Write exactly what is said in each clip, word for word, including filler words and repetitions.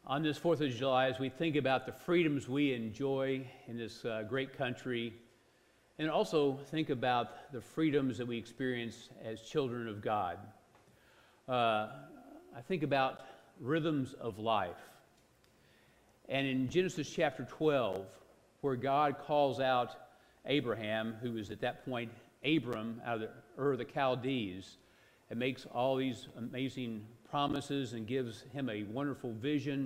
On this fourth of July, as we think about the freedoms we enjoy in this uh, great country, and also think about the freedoms that we experience as children of God, uh, I think about rhythms of life. And in Genesis chapter twelve, where God calls out Abraham, who was at that point Abram out of the Ur of the Chaldees, and makes all these amazing promises and gives him a wonderful vision.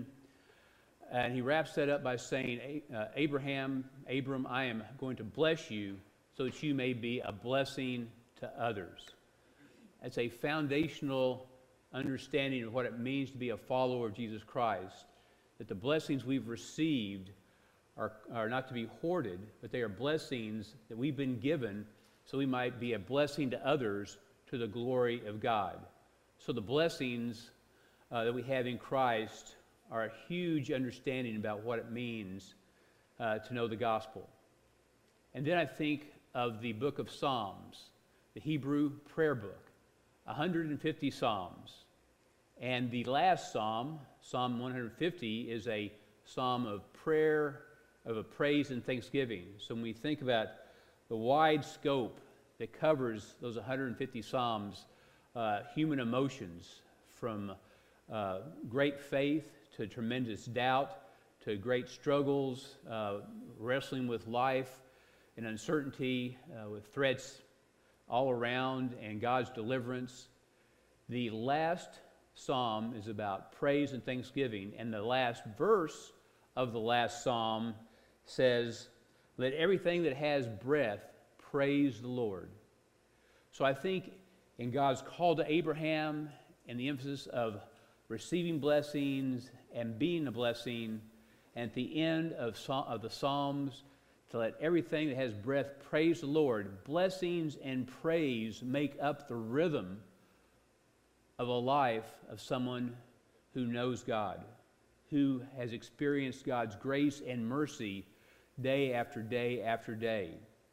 And he wraps that up by saying, uh, Abraham, Abram, I am going to bless you so that you may be a blessing to others. That's a foundational understanding of what it means to be a follower of Jesus Christ, that the blessings we've received are, are not to be hoarded, but they are blessings that we've been given so we might be a blessing to others to the glory of God. So the blessings uh, that we have in Christ are a huge understanding about what it means uh, to know the gospel. And then I think of the book of Psalms, the Hebrew prayer book, one hundred fifty Psalms. And the last Psalm, Psalm one hundred fifty, is a psalm of prayer, of a praise and thanksgiving. So when we think about the wide scope that covers those one hundred fifty Psalms, uh, human emotions, from uh, great faith to tremendous doubt, to great struggles, uh, wrestling with life and uncertainty, uh, with threats all around, and God's deliverance. The last psalm is about praise and thanksgiving, and the last verse of the last psalm says, "Let everything that has breath praise the Lord." So I think in God's call to Abraham and the emphasis of receiving blessings and being a blessing, and at the end of, of the Psalms, to let everything that has breath praise the Lord, blessings and praise make up the rhythm of a life of someone who knows God, who has experienced God's grace and mercy day after day after day.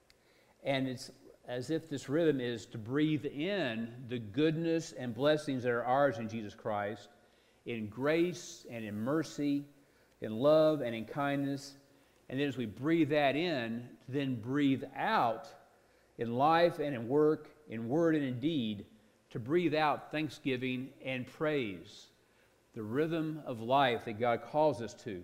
And it's as if this rhythm is to breathe in the goodness and blessings that are ours in Jesus Christ, in grace and in mercy, in love and in kindness. And then as we breathe that in, to then breathe out in life and in work, in word and in deed, to breathe out thanksgiving and praise, the rhythm of life that God calls us to.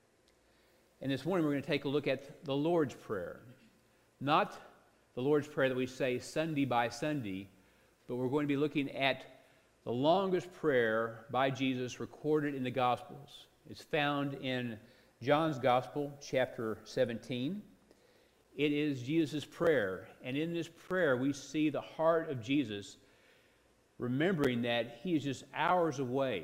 And this morning we're going to take a look at the Lord's Prayer. Not the Lord's Prayer that we say Sunday by Sunday, but we're going to be looking at the longest prayer by Jesus recorded in the Gospels. It's found in John's Gospel, chapter seventeen. It is Jesus' prayer, and in this prayer we see the heart of Jesus, remembering that he is just hours away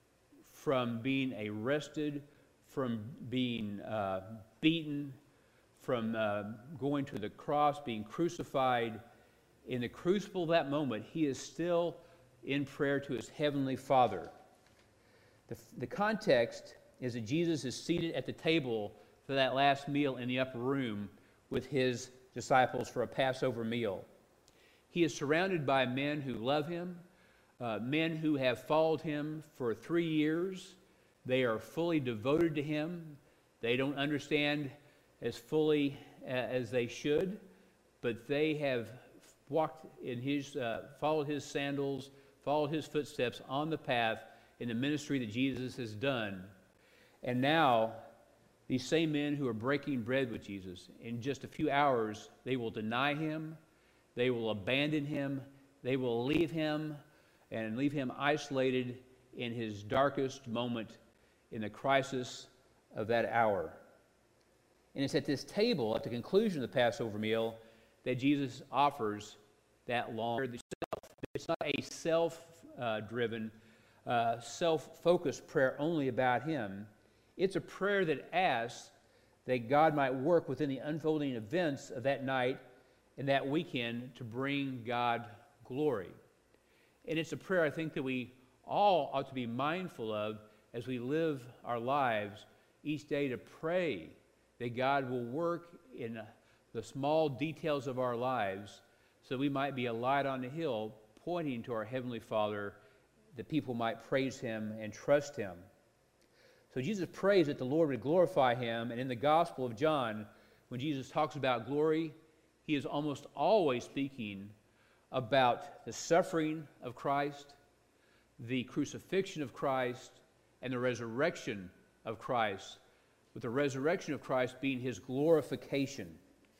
from being arrested, from being uh, beaten, from uh, going to the cross, being crucified. In the crucible of that moment, he is still in prayer to his heavenly Father. The, the context is that Jesus is seated at the table for that last meal in the upper room with his disciples for a Passover meal. He is surrounded by men who love him, uh, men who have followed him for three years. They are fully devoted to him. They don't understand as fully uh, as they should, but they have walked in his, uh, followed his sandals, followed his footsteps on the path in the ministry that Jesus has done. And now, these same men who are breaking bread with Jesus, in just a few hours, they will deny him, they will abandon him, they will leave him, and leave him isolated in his darkest moment in the crisis of that hour. And it's at this table, at the conclusion of the Passover meal, that Jesus offers that long prayer. It's not a self-driven, uh, self-focused prayer only about him. It's a prayer that asks that God might work within the unfolding events of that night and that weekend to bring God glory. And it's a prayer I think that we all ought to be mindful of as we live our lives each day, to pray that God will work in the small details of our lives so we might be a light on the hill pointing to our Heavenly Father, that people might praise him and trust him. So Jesus prays that the Lord would glorify him, and in the Gospel of John, when Jesus talks about glory, he is almost always speaking about the suffering of Christ, the crucifixion of Christ, and the resurrection of Christ, with the resurrection of Christ being his glorification.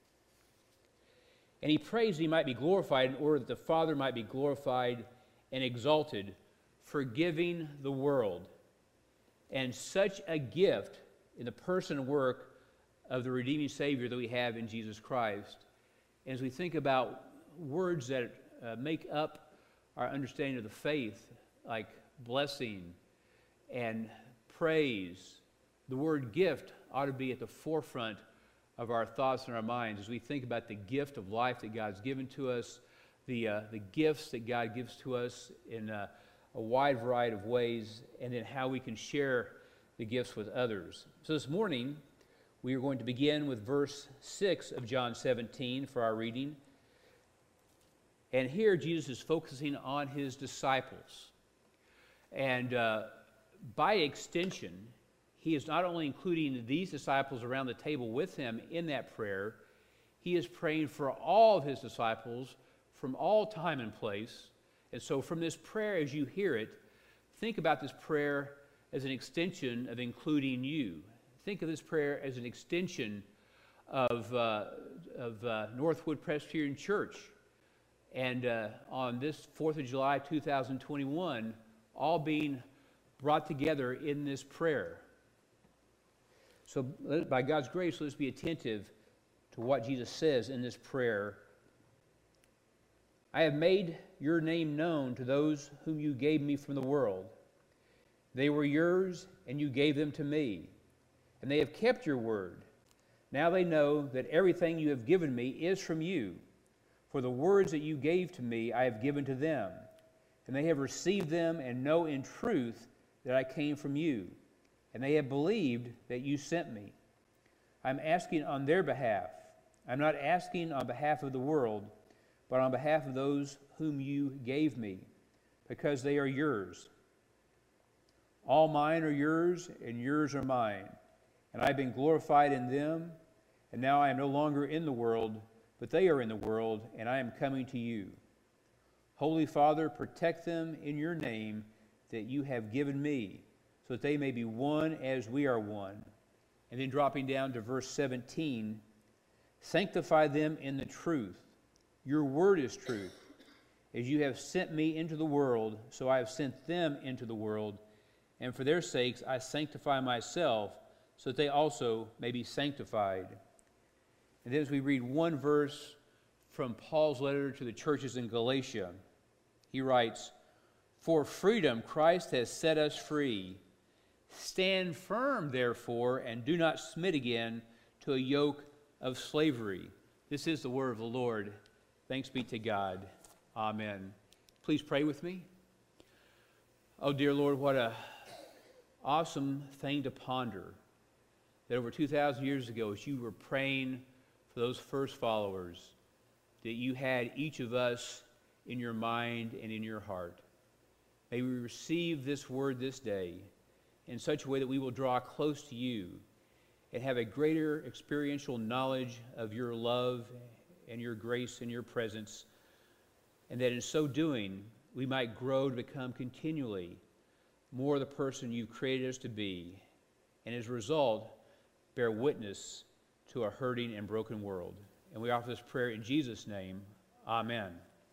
And he prays he might be glorified in order that the Father might be glorified and exalted, forgiving the world. And such a gift in the person and work of the redeeming Savior that we have in Jesus Christ. And as we think about words that uh, make up our understanding of the faith, like blessing and praise, the word gift ought to be at the forefront of our thoughts and our minds as we think about the gift of life that God's given to us, the, uh, the gifts that God gives to us in uh, a wide variety of ways, and then how we can share the gifts with others. So this morning, we are going to begin with verse six of John seventeen for our reading. And here Jesus is focusing on his disciples. And uh, by extension, he is not only including these disciples around the table with him in that prayer, he is praying for all of his disciples from all time and place. And so from this prayer, as you hear it, think about this prayer as an extension of including you. Think of this prayer as an extension of, uh, of uh, Northwood Presbyterian Church. And uh, on this fourth of July, two thousand twenty-one, all being brought together in this prayer. So by God's grace, let's be attentive to what Jesus says in this prayer. I have made your name known to those whom you gave me from the world. They were yours, and you gave them to me, and they have kept your word. Now they know that everything you have given me is from you. For the words that you gave to me I have given to them, and they have received them and know in truth that I came from you, and they have believed that you sent me. I'm asking on their behalf. I'm not asking on behalf of the world, but on behalf of those whom you gave me, because they are yours. All mine are yours, and yours are mine, and I have been glorified in them, and now I am no longer in the world, but they are in the world, and I am coming to you. Holy Father, protect them in your name that you have given me, so that they may be one as we are one. And then dropping down to verse seventeen, sanctify them in the truth. Your word is truth. As you have sent me into the world, so I have sent them into the world, and for their sakes I sanctify myself, so that they also may be sanctified. And then as we read one verse from Paul's letter to the churches in Galatia, he writes, for freedom Christ has set us free. Stand firm, therefore, and do not submit again to a yoke of slavery. This is the word of the Lord. Thanks be to God. Amen. Please pray with me. Oh, dear Lord, what an awesome thing to ponder, that over two thousand years ago, as you were praying for those first followers, that you had each of us in your mind and in your heart. May we receive this word this day in such a way that we will draw close to you and have a greater experiential knowledge of your love and your grace and your presence, and that in so doing, we might grow to become continually more the person you've created us to be, and as a result, bear witness to a hurting and broken world. And we offer this prayer in Jesus' name. Amen.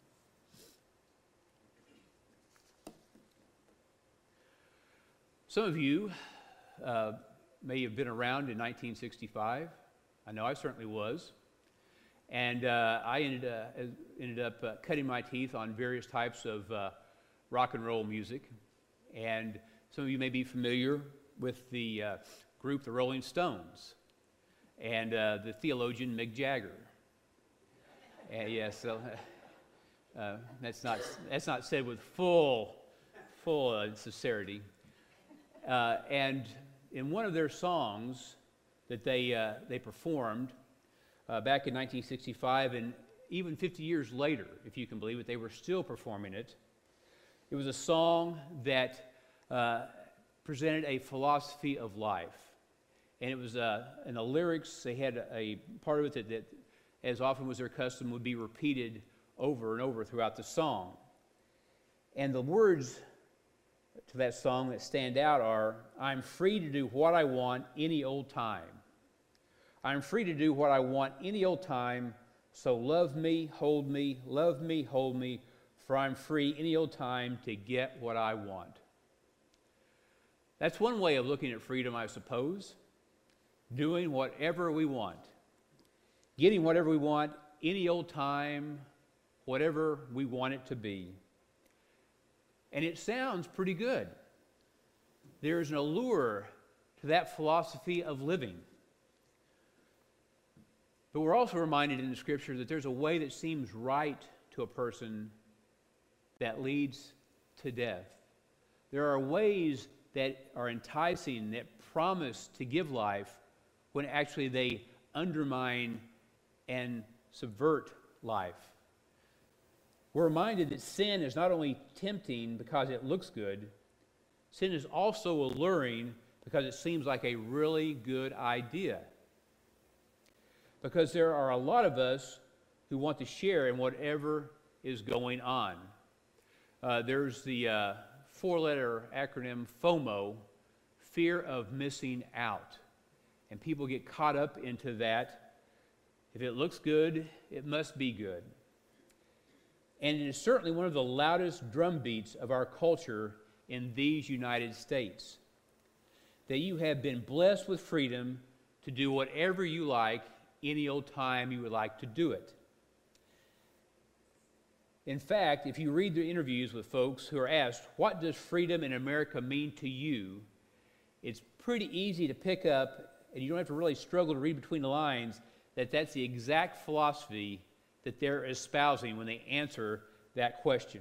Some of you uh, may have been around in nineteen sixty-five. I know I certainly was. And uh, I ended, uh, ended up uh, cutting my teeth on various types of uh, rock and roll music. And some of you may be familiar with the uh, group The Rolling Stones and uh, the theologian Mick Jagger. And yes, so, uh, that's not that's not said with full full uh, sincerity. Uh, and in one of their songs that they uh, they performed uh, back in nineteen sixty-five, and even fifty years later, if you can believe it, they were still performing it. It was a song that uh, presented a philosophy of life. And it was uh, in the lyrics, they had a, a part of it that, that, as often was their custom, would be repeated over and over throughout the song. And the words to that song that stand out are, I'm free to do what I want any old time. I'm free to do what I want any old time, so love me, hold me, love me, hold me, for I'm free any old time to get what I want. That's one way of looking at freedom, I suppose. Doing whatever we want. Getting whatever we want any old time, whatever we want it to be. And it sounds pretty good. There's an allure to that philosophy of living. But we're also reminded in the Scripture that there's a way that seems right to a person that leads to death. There are ways that are enticing, that promise to give life, when actually they undermine and subvert life. We're reminded that sin is not only tempting because it looks good, sin is also alluring because it seems like a really good idea. Because there are a lot of us who want to share in whatever is going on. Uh, there's the uh, four-letter acronym FOMO, fear of missing out. And people get caught up into that. If it looks good, it must be good. And it is certainly one of the loudest drumbeats of our culture in these United States. That you have been blessed with freedom to do whatever you like any old time you would like to do it. In fact, if you read the interviews with folks who are asked, what does freedom in America mean to you? It's pretty easy to pick up, and you don't have to really struggle to read between the lines, that that's the exact philosophy that they're espousing when they answer that question.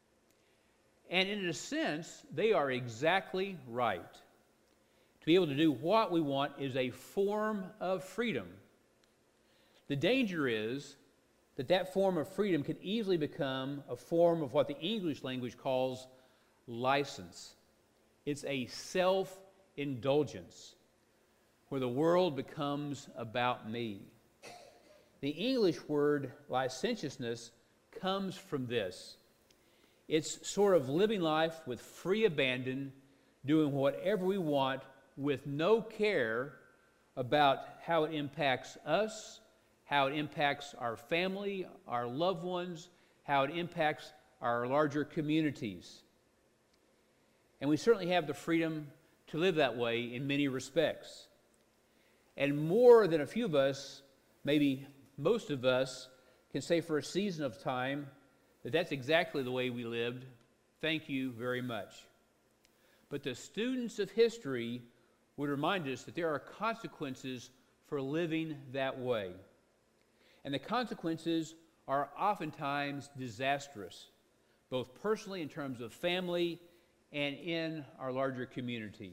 And in a sense, they are exactly right. To be able to do what we want is a form of freedom. The danger is that that form of freedom can easily become a form of what the English language calls license. It's a self-indulgence where the world becomes about me. The English word licentiousness comes from this. It's sort of living life with free abandon, doing whatever we want with no care about how it impacts us, how it impacts our family, our loved ones, how it impacts our larger communities. And we certainly have the freedom to live that way in many respects. And more than a few of us, maybe most of us, can say for a season of time that that's exactly the way we lived. Thank you very much. But the students of history would remind us that there are consequences for living that way. And the consequences are oftentimes disastrous, both personally in terms of family and in our larger community.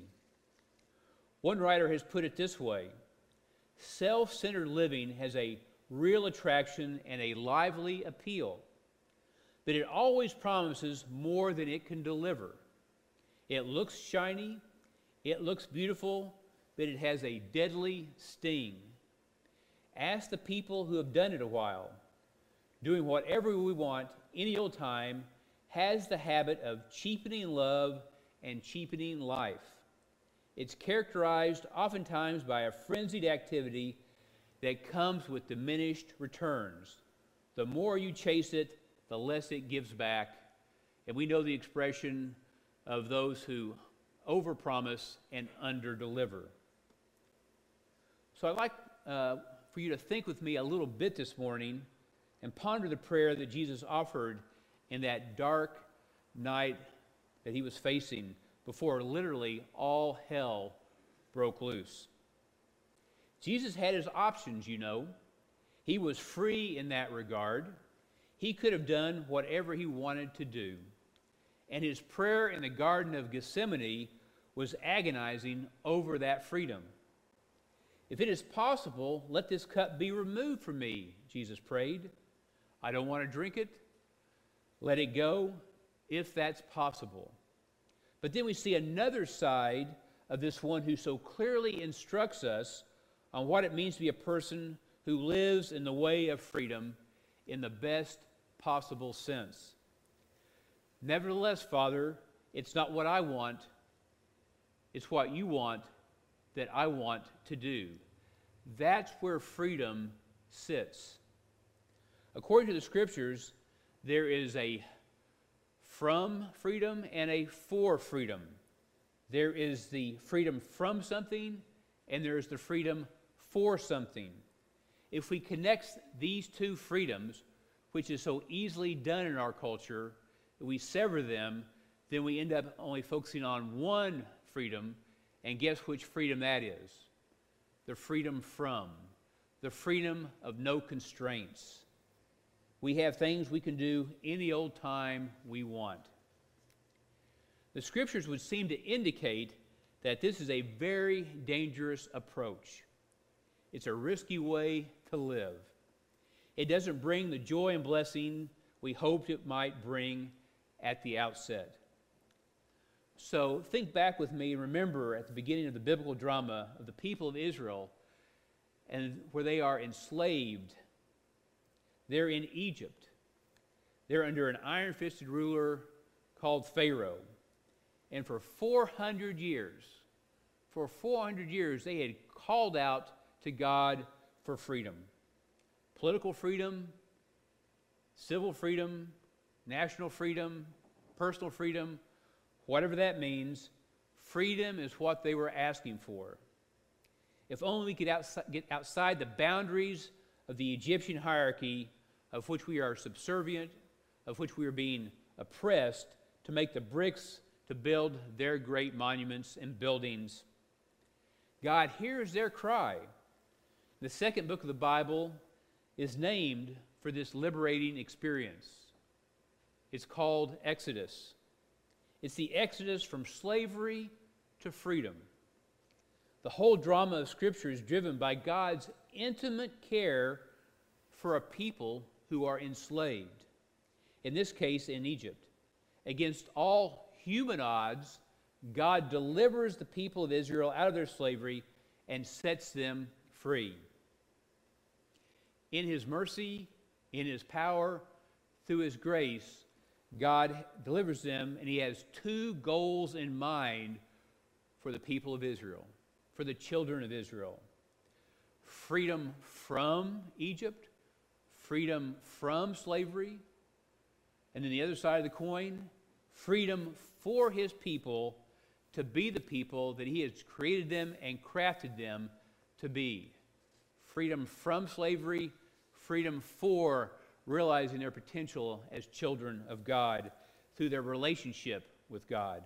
One writer has put it this way: self-centered living has a real attraction and a lively appeal, but it always promises more than it can deliver. It looks shiny, it looks beautiful, but it has a deadly sting. Ask the people who have done it a while. Doing whatever we want any old time has the habit of cheapening love and cheapening life. It's characterized oftentimes by a frenzied activity that comes with diminished returns. The more you chase it, the less it gives back. And we know the expression of those who overpromise and underdeliver. So I'd like uh, for you to think with me a little bit this morning and ponder the prayer that Jesus offered in that dark night that he was facing before literally all hell broke loose. Jesus had his options, you know. He was free in that regard. He could have done whatever he wanted to do. And his prayer in the Garden of Gethsemane was agonizing over that freedom. If it is possible, let this cup be removed from me, Jesus prayed. I don't want to drink it. Let it go, if that's possible. But then we see another side of this one who so clearly instructs us on what it means to be a person who lives in the way of freedom in the best possible sense. Nevertheless, Father, it's not what I want, it's what you want that I want to do. That's where freedom sits. According to the Scriptures, there is a from freedom and a for freedom. There is the freedom from something, and there is the freedom for something. If we connect these two freedoms, which is so easily done in our culture, we sever them, then we end up only focusing on one freedom, and guess which freedom that is? The freedom from, the freedom of no constraints. We have things we can do any old time we want. The Scriptures would seem to indicate that this is a very dangerous approach. It's a risky way to live. It doesn't bring the joy and blessing we hoped it might bring at the outset. So think back with me and remember at the beginning of the biblical drama of the people of Israel and where they are enslaved. They're in Egypt. They're under an iron-fisted ruler called Pharaoh. And for four hundred years, for four hundred years, they had called out to God for freedom. Political freedom, civil freedom, national freedom, personal freedom, whatever that means, freedom is what they were asking for. If only we could outside, get outside the boundaries of the Egyptian hierarchy of which we are subservient, of which we are being oppressed, to make the bricks to build their great monuments and buildings. God hears their cry. The second book of the Bible is named for this liberating experience. It's called Exodus. It's the exodus from slavery to freedom. The whole drama of Scripture is driven by God's intimate care for a people who are enslaved, in this case in Egypt. Against all human odds, God delivers the people of Israel out of their slavery and sets them free. In His mercy, in His power, through His grace, God delivers them, and He has two goals in mind for the people of Israel, for the children of Israel. Freedom from Egypt, freedom from slavery, and then the other side of the coin, freedom for His people to be the people that He has created them and crafted them to be. Freedom from slavery, freedom for realizing their potential as children of God through their relationship with God.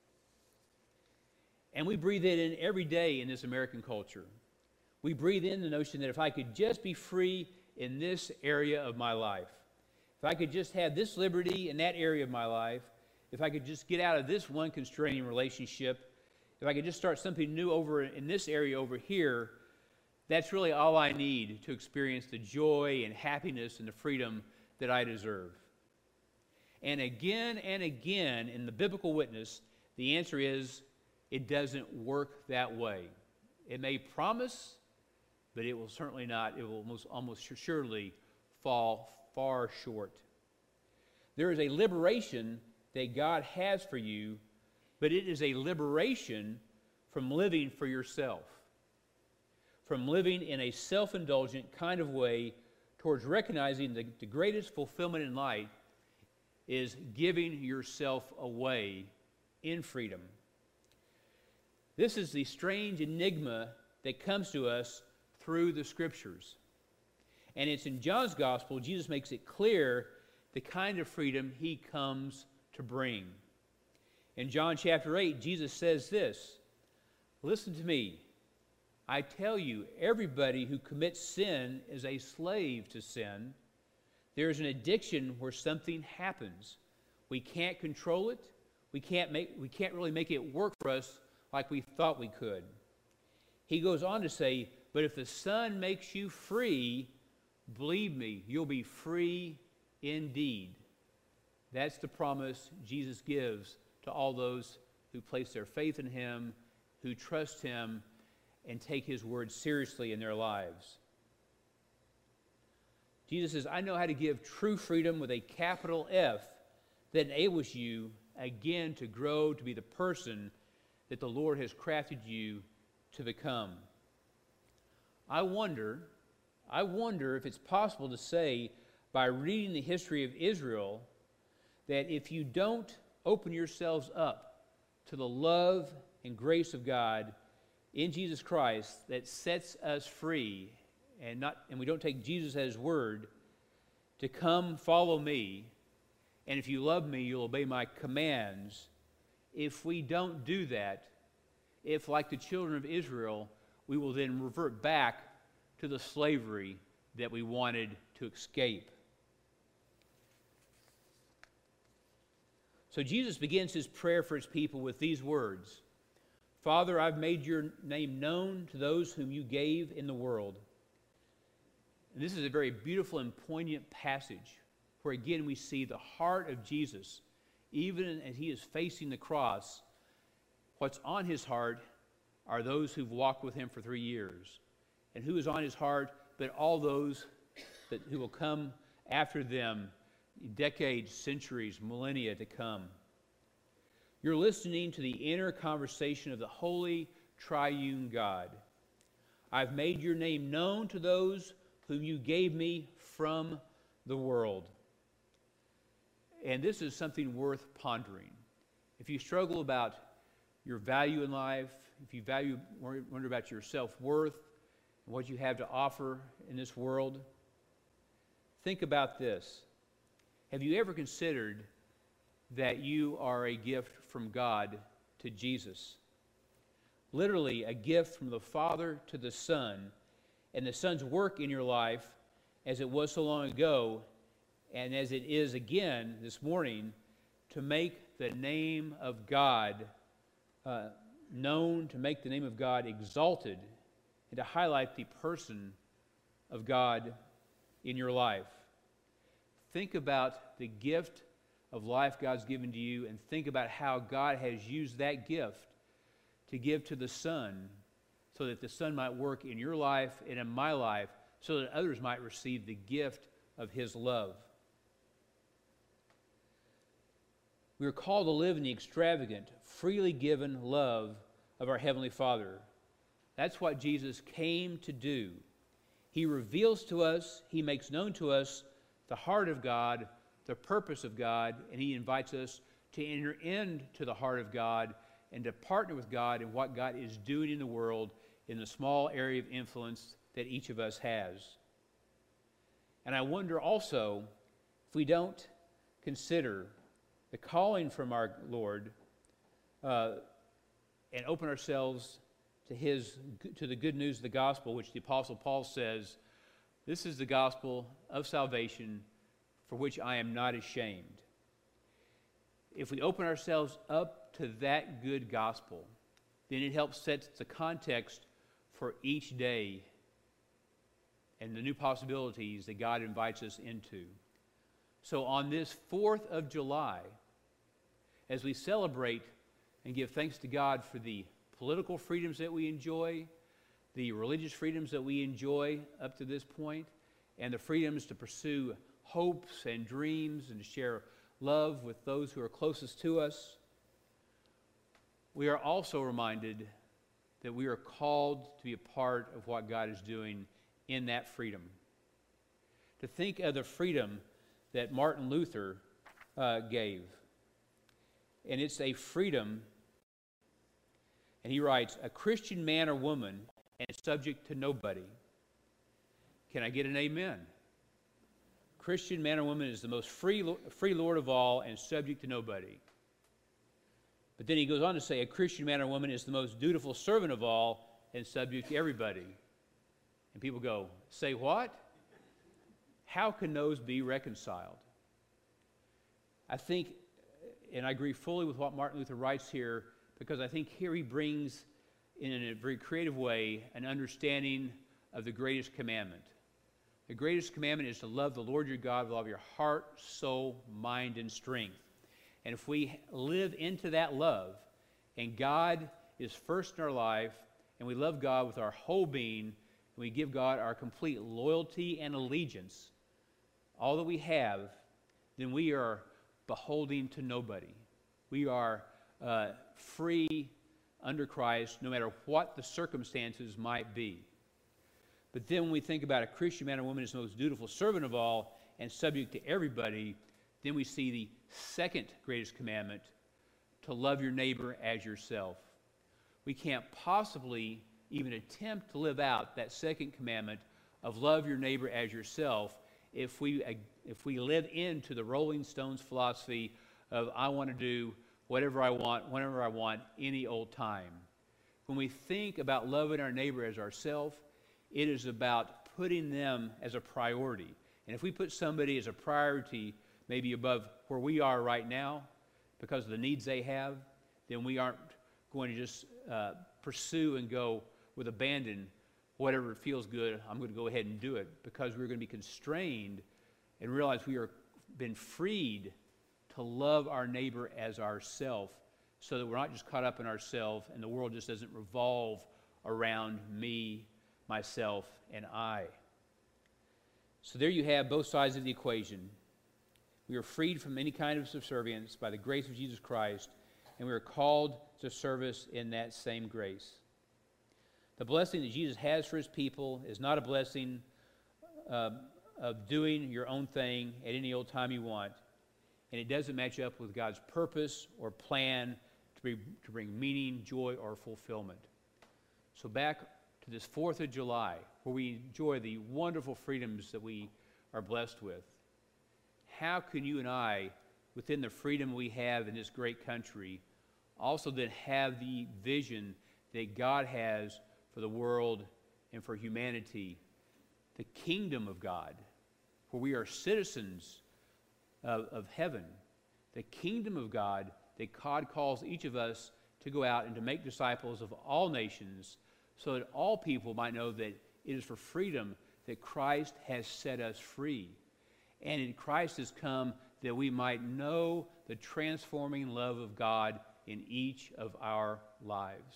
And we breathe it in every day in this American culture. We breathe in the notion that if I could just be free in this area of my life, if I could just have this liberty in that area of my life, if I could just get out of this one constraining relationship, if I could just start something new over in this area over here, that's really all I need to experience the joy and happiness and the freedom that I deserve. And again and again in the biblical witness, the answer is it doesn't work that way. It may promise, but it will certainly not. It will most, almost surely fall far short. There is a liberation that God has for you, but it is a liberation from living for yourself, from living in a self-indulgent kind of way towards recognizing that the greatest fulfillment in life is giving yourself away in freedom. This is the strange enigma that comes to us through the Scriptures. And it's in John's Gospel, Jesus makes it clear the kind of freedom He comes to bring. In John chapter eight, Jesus says this, "Listen to me. I tell you, everybody who commits sin is a slave to sin. There's an addiction where something happens. We can't control it. We can't make, we can't really make it work for us like we thought we could." He goes on to say, "But if the Son makes you free, believe me, you'll be free indeed." That's the promise Jesus gives to all those who place their faith in him, who trust him, and take his word seriously in their lives. Jesus says, I know how to give true freedom with a capital F that enables you, again, to grow to be the person that the Lord has crafted you to become. I wonder, I wonder if it's possible to say, by reading the history of Israel, that if you don't open yourselves up to the love and grace of God in Jesus Christ that sets us free, and not and we don't take Jesus at his word to come follow me, and if you love me, you'll obey my commands. If we don't do that, if like the children of Israel, we will then revert back to the slavery that we wanted to escape. So Jesus begins his prayer for his people with these words, Father, I've made your name known to those whom you gave in the world. And this is a very beautiful and poignant passage where again we see the heart of Jesus. Even as he is facing the cross, what's on his heart are those who've walked with him for three years. And who is on his heart but all those that, who will come after them, decades, centuries, millennia to come. You're listening to the inner conversation of the holy triune God. I've made your name known to those whom you gave me from the world. And this is something worth pondering. If you struggle about your value in life, if you value, wonder about your self-worth and what you have to offer in this world, think about this. Have you ever considered that you are a gift from God to Jesus? Literally, a gift from the Father to the Son, and the Son's work in your life, as it was so long ago, and as it is again this morning, to make the name of God uh, known, to make the name of God exalted, and to highlight the person of God in your life. Think about the gift of life God's given to you, and think about how God has used that gift to give to the Son, so that the Son might work in your life and in my life, so that others might receive the gift of his love. We are called to live in the extravagant, freely given love of our Heavenly Father. That's what Jesus came to do. He reveals to us, he makes known to us the heart of God, the purpose of God, and he invites us to enter into the heart of God and to partner with God in what God is doing in the world in the small area of influence that each of us has. And I wonder also if we don't consider the calling from our Lord uh, and open ourselves to his to the good news of the gospel, which the Apostle Paul says, this is the gospel of salvation for which I am not ashamed. If we open ourselves up to that good gospel, then it helps set the context for each day and the new possibilities that God invites us into. So on this fourth of July, as we celebrate and give thanks to God for the political freedoms that we enjoy, the religious freedoms that we enjoy up to this point, and the freedoms to pursue hopes and dreams and to share love with those who are closest to us, we are also reminded that we are called to be a part of what God is doing in that freedom. To think of the freedom that Martin Luther uh, gave. And it's a freedom, and he writes, a Christian man or woman and subject to nobody. Can I get an amen? Christian man or woman is the most free, free Lord of all and subject to nobody. But then he goes on to say, a Christian man or woman is the most dutiful servant of all and subject to everybody. And people go, say what? How can those be reconciled? I think, and I agree fully with what Martin Luther writes here, because I think here he brings, in a very creative way, an understanding of the greatest commandment. The greatest commandment is to love the Lord your God with all of your heart, soul, mind, and strength. And if we live into that love, And God is first in our life, and we love God with our whole being, and we give God our complete loyalty and allegiance, all that we have, then we are beholding to nobody. We are uh, free under Christ, no matter what the circumstances might be. But then when we think about a Christian man or woman is the most dutiful servant of all and subject to everybody, then we see the second greatest commandment, to love your neighbor as yourself. We can't possibly even attempt to live out that second commandment of love your neighbor as yourself if we, if we live into the Rolling Stones philosophy of I want to do whatever I want, whenever I want, any old time. When we think about loving our neighbor as ourselves, it is about putting them as a priority. And if we put somebody as a priority, maybe above where we are right now, because of the needs they have, then we aren't going to just uh, pursue and go with abandon whatever feels good. I'm going to go ahead and do it, because we're going to be constrained and realize we are been freed to love our neighbor as ourself, so that we're not just caught up in ourselves and the world just doesn't revolve around me, myself, and I. So there you have both sides of the equation. We are freed from any kind of subservience by the grace of Jesus Christ, and we are called to service in that same grace. The blessing that Jesus has for his people is not a blessing uh, of doing your own thing at any old time you want, and it doesn't match up with God's purpose or plan to, be, to bring meaning, joy, or fulfillment. So back to this fourth of July, where we enjoy the wonderful freedoms that we are blessed with. How can you and I, within the freedom we have in this great country, also then have the vision that God has for the world and for humanity, the kingdom of God, where we are citizens of, of heaven, the kingdom of God that God calls each of us to go out and to make disciples of all nations, so that all people might know that it is for freedom that Christ has set us free. And in Christ has come that we might know the transforming love of God in each of our lives.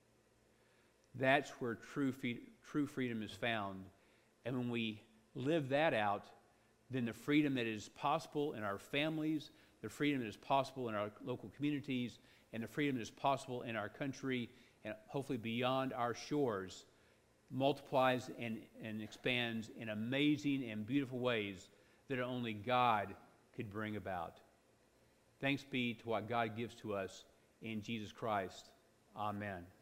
That's where true, true freedom is found. And when we live that out, then the freedom that is possible in our families, the freedom that is possible in our local communities, and the freedom that is possible in our country, and hopefully beyond our shores, multiplies and, and expands in amazing and beautiful ways that only God could bring about. Thanks be to what God gives to us in Jesus Christ. Amen.